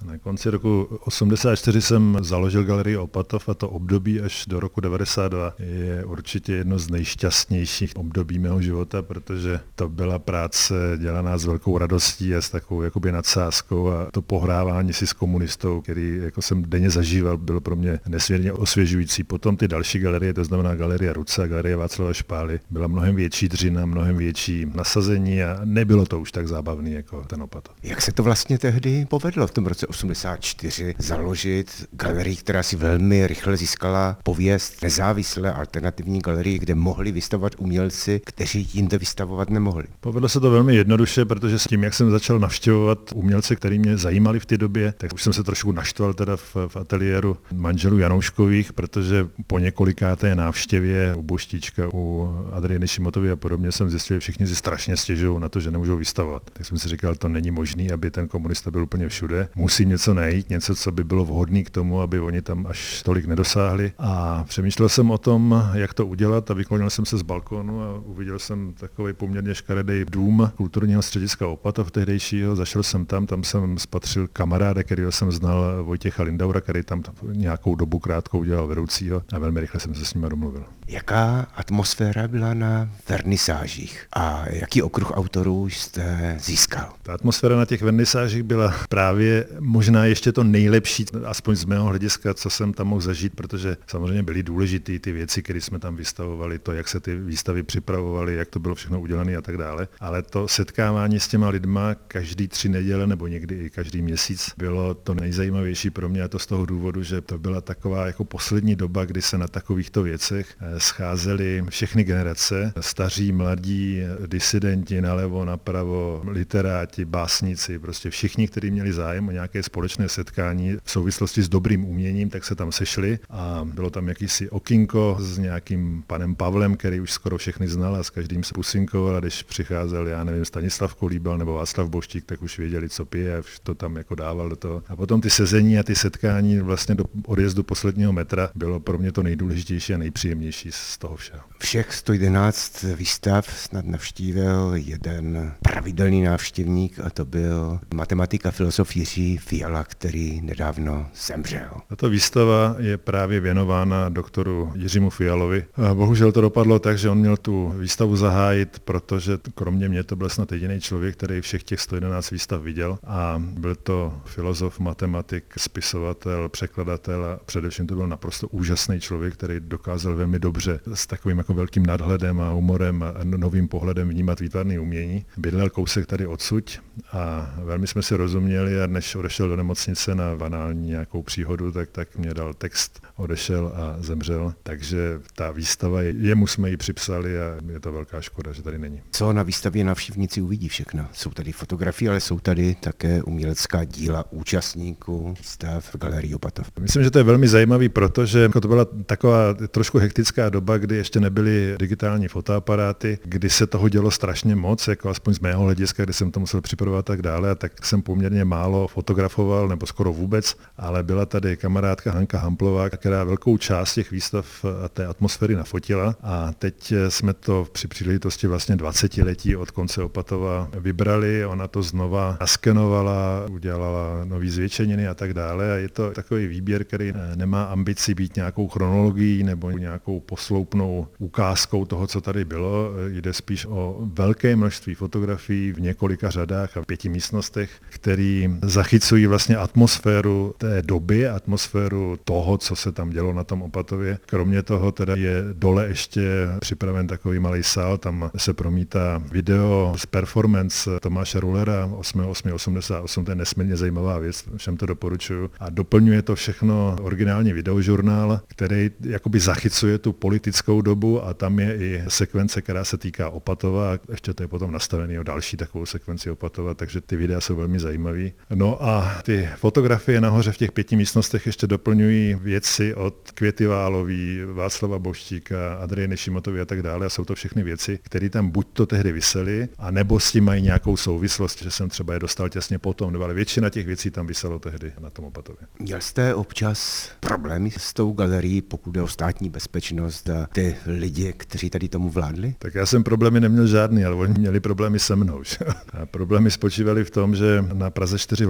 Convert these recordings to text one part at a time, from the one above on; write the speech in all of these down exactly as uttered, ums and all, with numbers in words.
Na konci roku osmdesát čtyři jsem založil galerii Opatov a to období až do roku devadesát dva je určitě jedno z nejšťastnějších období mého života, protože to byla práce dělaná s velkou radostí a s takovou jakoby nadsázkou a to pohrávání si s komunistou, který jako jsem denně zažíval, bylo pro mě nesmírně osvěžující. Potom ty další galerie, to znamená galerie Ruce a galerie Václava Špály, byla mnohem větší dřina, mnohem větší nasazení a nebylo to už tak zábavný jako ten Opatov. Jak se to vlastně tehdy povedlo v tom roce osmdesát čtyři založit galerii, která si velmi rychle získala pověst nezávislé alternativní galerii, kde mohli vystavovat umělci, kteří jinde vystavovat nemohli? Povedlo se to velmi jednoduše, protože s tím, jak jsem začal navštěvovat umělce, který mě zajímali v té době, tak už jsem se trošku naštval teda v, v ateliéru manželů Janouškových, protože po několikáté návštěvě u Boštíčka, u Adrieny Šimotovy a podobně jsem zjistil, že všichni si strašně stěžují na to, že nemůžou vystavovat. Tak jsem si říkal, to není možné, aby ten komunista byl úplně všude. Musím něco najít, něco, co by bylo vhodné k tomu, aby oni tam až tolik nedosáhli. A přemýšlel jsem o tom, jak to udělat a vyklonil jsem se z balkónu a uviděl jsem takový poměrně škaredý dům kulturního střediska Opatov tehdejšího. Zašel jsem tam, tam jsem spatřil kamaráda, kterého jsem znal, Vojtěcha Lindaura, který tam nějakou dobu krátkou dělal vedoucího a velmi rychle jsem se s ním domluvil. Jaká atmosféra byla na vernisážích a jaký okruh autorů jste získal? Ta atmosféra na těch vernisážích byla právě možná ještě to nejlepší, aspoň z mého hlediska, co jsem tam mohl zažít, protože samozřejmě byly důležité ty věci, které jsme tam vystavovali, to, jak se ty výstavy připravovaly, jak to bylo všechno udělané a tak dále. Ale to setkávání s těma lidma každý tři neděle nebo někdy i každý měsíc bylo to nejzajímavější pro mě a to z toho důvodu, že to byla taková jako poslední doba, kdy se na takovýchto věcech scházely všechny generace, staří, mladí, disidenti nalevo, napravo, literáti, básníci, prostě všichni, kteří měli zájem o nějaké společné setkání v souvislosti s dobrým uměním, tak se tam sešli a bylo tam jakýsi okýnko s nějakým panem Pavlem, který už skoro všechny znal a s každým se pusinkoval a když přicházel, já nevím, Stanislav Kolíbal nebo Václav Boštík, tak už věděli, co pije a to tam jako dával do toho. A potom ty sezení a ty setkání vlastně do odjezdu posledního metra bylo pro mě to nejdůležitější a nejpříjemnější z toho všeho. Všech sto jedenáct výstav snad navštívil jeden pravidelný návštěvník a to byl matematik a filozof Jiří Fiala, který nedávno zemřel. Tato výstava je právě věnována doktoru Jiřímu Fialovi. A bohužel to dopadlo tak, že on měl tu výstavu zahájit, protože kromě mě to byl snad jediný člověk, který všech těch sto jedenáct výstav viděl a byl to filozof, matematik, spisovatel, překladatel a především to byl naprosto úžasný člověk, který dokázal velmi dobře s takovým jako velkým nadhledem a humorem a novým pohledem vnímat výtvarné umění. Bydlel kousek tady odsud a velmi jsme si rozuměli a než odešel do nemocnice na banální nějakou příhodu, tak, tak mě dal text, odešel a zemřel. Takže ta výstava, jemu jsme ji připsali a je to velká škoda, že tady není. Co na výstavě návštěvníci uvidí všechno? Jsou tady fotografie, ale jsou tady také umělecká díla účastníků výstav v galerii Opatov. Myslím, že to je velmi zajímavý, protože to byla taková trošku hektická doba, kdy ještě nebyly digitální fotoaparáty, kdy se toho dělo strašně moc, jako aspoň z mého hlediska, kdy jsem to musel připravovat a tak dále, a tak jsem poměrně málo fotografoval, nebo skoro vůbec, ale byla tady kamarádka Hanka Hamplová, která velkou část těch výstav a té atmosféry nafotila a teď jsme to při příležitosti vlastně dvacetiletí od konce Opatova vybrali, ona to znova naskenovala, udělala nový zvětšeniny a tak dále a je to takový výběr, který nemá ambici být nějakou chronologií nebo nějakou posloupnou ukázkou toho, co tady bylo. Jde spíš o velké množství fotografií v několika řadách a v pěti místnostech, které zachycují vlastně atmosféru té doby, atmosféru toho, co se tam dělo na tom Opatově. Kromě toho teda je dole ještě připraven takový malý sál, tam se promítá video z performance Tomáše Rullera osm osm osmdesát osm, to je nesmírně zajímavá věc, všem to doporučuju. A doplňuje to všechno originální videožurnál, který jakoby zachycuje tu politickou dobu a tam je i sekvence, která se týká Opatova a ještě to je potom nastavený o další takovou sekvenci Opatova, takže ty videa jsou velmi zajímavý. No a ty fotografie nahoře v těch pěti místnostech ještě doplňují věci od Květy Válový, Václava Boštíka, Adrieny Šimotovy a tak dále a jsou to všechny věci, které tam buď to tehdy visely, a nebo s tím mají nějakou souvislost, že jsem třeba je dostal těsně potom, nebo ale většina těch věcí tam viselo tehdy na tom Opatově. Měl jste občas problémy s tou galerií, pokud jde o státní bezpečnost a ty lidi, kteří tady tomu vládli? Tak já jsem problémy neměl žádný, ale oni měli problémy se mnou. A problémy spočívaly v tom, že na Praze čtyři vládla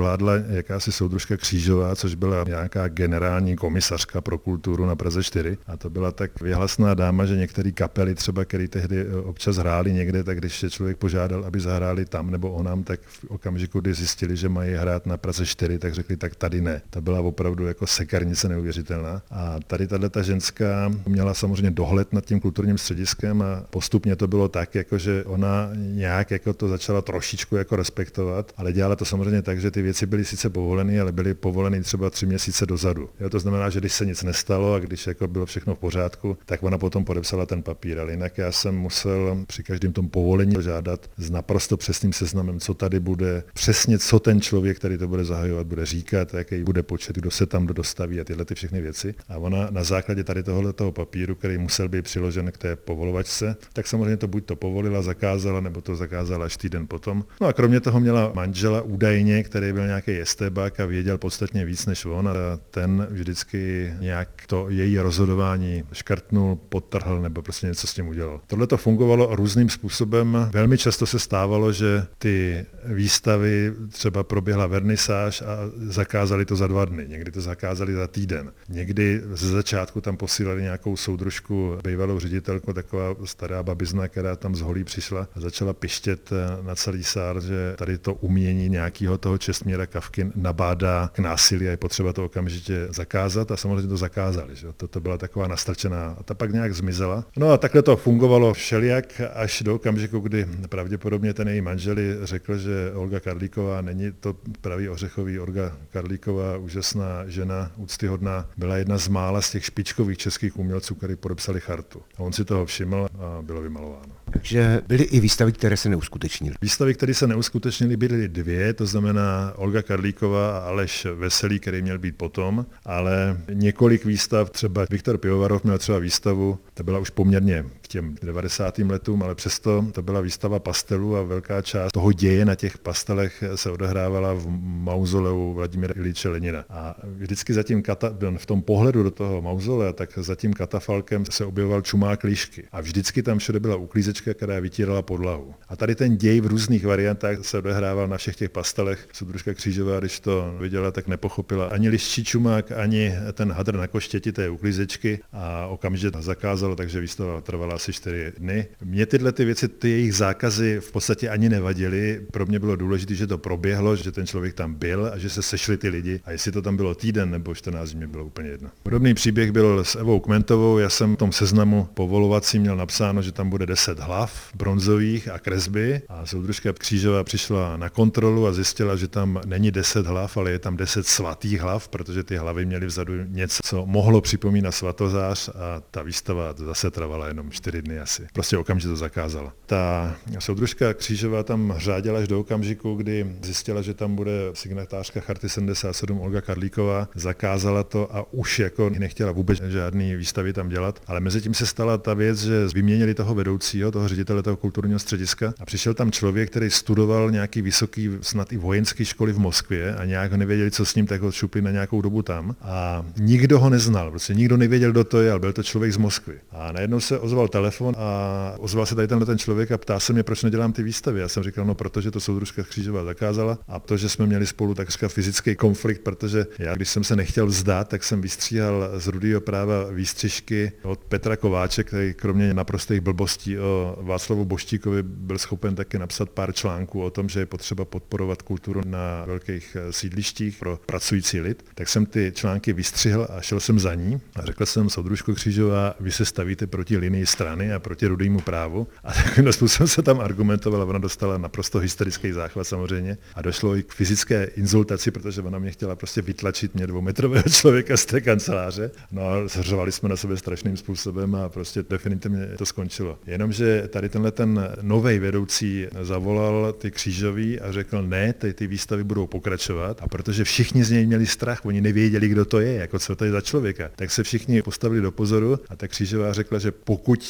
jakási soudružka Křížová, což byla nějaká generální komisařka pro kulturu na Praze čtyři. A to byla tak věhlasná dáma, že některé kapely třeba, které tehdy občas hráli někde, tak když je člověk požádal, aby zahráli tam nebo onam, tak v okamžiku, kdy zjistili, že mají hrát na Praze čtyři, tak řekli, tak tady ne. To byla opravdu jako sekernice neuvěřitelná. A tady tato ženská měla samozřejmě dohled nad tím kulturním střediskem a postupně to bylo tak, jako že ona nějak jako to začala trošičku jako respektovat, ale dělala to samozřejmě tak, že ty věci byly sice povoleny, ale byly povoleny třeba tři měsíce dozadu. Jo, to znamená, že když se nic nestalo a když jako bylo všechno v pořádku, tak ona potom podepsala ten papír, ale jinak já jsem musel při každém tom povolení žádat s naprosto přesným seznamem, co tady bude, přesně co ten člověk, který to bude zahajovat, bude říkat, jaký bude počet, kdo se tam dostaví a tyhle ty všechny věci. A ona na základě tady tohoto papíru, který musel být přiložen k té povolovačce, tak samozřejmě to buď to povolila, zakázala, nebo to zakázala až týden potom. No a kromě toho měla manžela údajně, který byl nějaký estébák a věděl podstatně víc než on, a ten vždycky nějak to její rozhodování škrtnul, podtrhl nebo prostě něco s tím udělal. Tohle to fungovalo různým způsobem. Velmi často se stávalo, že ty výstavy třeba proběhla vernisáž a zakázali to za dva dny, někdy to zakázali za týden. Někdy ze začátku tam posílali nějakou soudružku, bývalou ředitelku, taková stará babizna, která tam z holí přišla a začala pištět na celý sál, že tady to umění nějakého toho Čestmíra Kafky nabádá k násilí a je potřeba to okamžitě zakázat a samozřejmě to zakázali. Že? To, to byla taková nastrčená a ta pak nějak zmizela. No a takhle to fungovalo všelijak až do okamžiku, kdy pravděpodobně ten její manželi řekl, že Olga Karlíková není to pravý ořechový. Olga Karlíková, úžasná žena, úctyhodná, byla jedna z mála z těch špičkových českých umělců, kteří podepsali chartu. A on si toho všiml a bylo vymalováno. Takže byly i výstavy, které se neuskutečnily. Výstavy, které se neuskutečnily, byly dvě, to znamená Olga Karlíková a Aleš Veselý, který měl být potom, ale několik výstav, třeba Viktor Pivovarov měl třeba výstavu, ta byla už poměrně k těm devadesátým letům, ale přesto to byla výstava pastelů a velká část toho děje na těch pastelech se odehrávala v mauzoleu Vladimíra Iljiče Lenina. A vždycky za tím kata, v tom pohledu do toho mauzolea, tak za tím katafalkem se objevoval čumák lišky. A vždycky tam všude byla uklízečka, která vytírala podlahu. A tady ten děj v různých variantách se odehrával na všech těch pastelech. Soudružka Křížová, když to viděla, tak nepochopila ani liščí čumák, ani ten hadr na koštěti té uklízečky a okamžitě to zakázalo, takže výstava trvala asi čtyři dny. Mně tyhle ty věci, ty jejich zákazy v podstatě ani nevadily. Pro mě bylo důležité, že to proběhlo, že ten člověk tam byl a že se sešli ty lidi. A jestli to tam bylo týden nebo čtrnáct dní, bylo úplně jedno. Podobný příběh byl s Evou Kmentovou. Já jsem v tom seznamu povolovacím měl napsáno, že tam bude deset hlav bronzových a kresby. A soudružka Křížová přišla na kontrolu a zjistila, že tam není deset hlav, ale je tam deset svatých hlav, protože ty hlavy měly vzadu něco, co mohlo připomínat svatozář a ta výstava zase trvala jenom čtyři dny asi. Prostě okamžitě to zakázala. Ta soudružka Křížová tam řádila až do okamžiku, kdy zjistila, že tam bude signatářka Charty sedmdesát sedm Olga Karlíková, zakázala to a už jako nechtěla vůbec žádný výstavy tam dělat, ale mezi tím se stala ta věc, že vyměnili toho vedoucího, toho ředitele toho kulturního střediska a přišel tam člověk, který studoval nějaký vysoký, snad i vojenský školy v Moskvě a nějak nevěděli, co s ním, tak ho šupli na nějakou dobu tam a nikdo ho neznal, prostě nikdo nevěděl, kdo to je, ale byl to člověk z Moskvy. A najednou se ozval telefon a ozval se tady tenhle ten člověk a ptá se mě, proč nedělám ty výstavy. Já jsem říkal, no protože to soudružka Křížová zakázala a to, že jsme měli spolu takřka fyzický konflikt, protože já, když jsem se nechtěl vzdát, tak jsem vystříhal z Rudého práva výstřižky od Petra Kováče, který kromě naprostých blbostí o Václavu Boštíkovi byl schopen taky napsat pár článků o tom, že je potřeba podporovat kulturu na velkých sídlištích pro pracující lid. Tak jsem ty články vystřihl a šel jsem za ní a řekl jsem, soudružko Křížová, vy se stavíte proti linii strany a proti Rudému právu. A takovým způsobem se tam argumentovala, ona dostala naprosto hysterický záchvat samozřejmě a došlo i k fyzické insultaci, protože ona mě chtěla prostě vytlačit mě dvoumetrového člověka z té kanceláře. No a zřovali jsme na sebe strašným způsobem a prostě definitivně to skončilo. Jenomže tady tenhle ten novej vedoucí zavolal ty Křížový a řekl, ne, ty, ty výstavy budou pokračovat a protože všichni z něj měli strach, oni nevěděli, kdo to je, jako co to je za člověka, tak se všichni postavili do pozoru a ta Křížová řekla, že pokud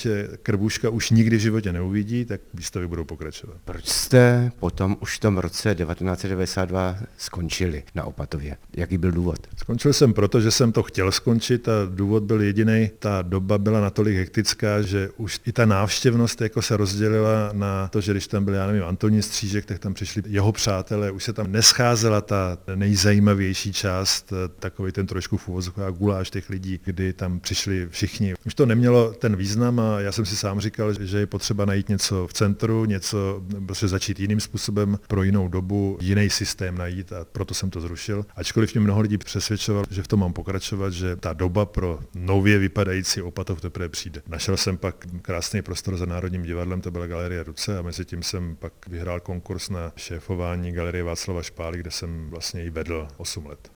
teď Krbuška už nikdy v životě neuvidí, tak výstavy budou pokračovat. Proč jste potom už v tom roce devatenáct set devadesát dva skončili na Opatově? Jaký byl důvod? Skončil jsem proto, že jsem to chtěl skončit a důvod byl jediný. Ta doba byla natolik hektická, že už i ta návštěvnost jako se rozdělila na to, že když tam byl, já nevím, Antonín Střížek, tak tam přišli jeho přátelé, už se tam nescházela ta nejzajímavější část, takový ten trošku v uvozovkách guláš těch lidí, kdy tam přišli všichni. Už to nemělo ten význam a já jsem si sám říkal, že je potřeba najít něco v centru, něco, prostě začít jiným způsobem pro jinou dobu, jiný systém najít a proto jsem to zrušil. Ačkoliv mě mnoho lidí přesvědčoval, že v tom mám pokračovat, že ta doba pro nově vypadající Opatov teprve přijde. Našel jsem pak krásný prostor za Národním divadlem, to byla Galerie Ruce a mezi tím jsem pak vyhrál konkurs na šéfování Galerie Václava Špály, kde jsem vlastně i vedl osm let.